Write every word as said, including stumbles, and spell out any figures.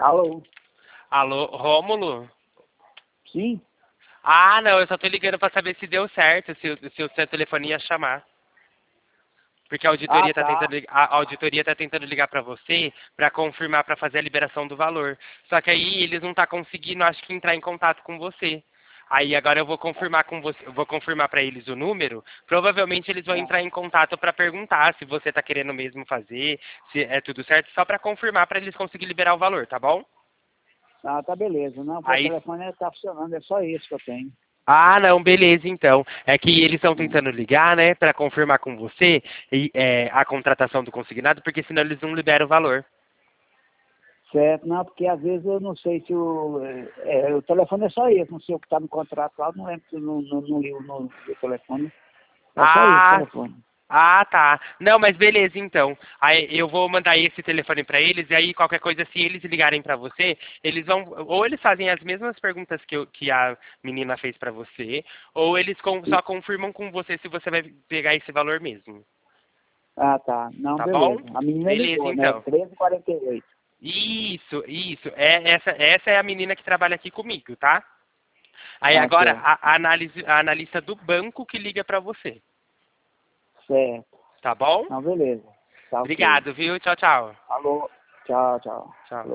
Alô? Alô, Rômulo? Sim? Ah, não, eu só tô ligando pra saber se deu certo, se, o- se o seu telefone ia chamar. Porque a Ah, auditoria tá tá. tentando, lig- a auditoria tá tentando ligar pra você pra confirmar pra fazer a liberação do valor. Só que aí eles não tá conseguindo, acho que entrar em contato com você. Aí agora eu vou confirmar com você, eu vou confirmar pra eles o número. Provavelmente eles vão entrar em contato pra perguntar se você tá querendo mesmo fazer, se é tudo certo, só pra confirmar pra eles conseguirem liberar o valor, tá bom? Ah, tá beleza. Não, porque o Aí telefone tá funcionando, é só isso que eu tenho. Ah, não, beleza, então. É que eles estão tentando ligar, né, para confirmar com você e, é, a contratação do consignado, porque senão eles não liberam o valor. Certo, não, porque às vezes eu não sei se o. É, é, o telefone é só esse, não sei o que está no contrato lá, não lembro se não, não, não li o no, o telefone. É só esse Ah, telefone. ah, tá. Não, mas beleza, então. Aí eu vou mandar esse telefone para eles e aí qualquer coisa, se eles ligarem para você, eles vão, ou eles fazem as mesmas perguntas que, eu- que a menina fez para você, ou eles com- só confirmam com você se você vai pegar esse valor mesmo. Ah, tá. Não, Tá bom? beleza. A menina Beleza, ligou, né? então. treze e quarenta e oito. Isso, isso. É, essa, essa é a menina que trabalha aqui comigo, tá? Aí Ah, agora certo. a, a, análise, a analista do banco que liga pra você, Certo. tá bom? Não, beleza. Tá ok. Obrigado, viu? Tchau, tchau. Alô? Tchau, tchau. Tchau.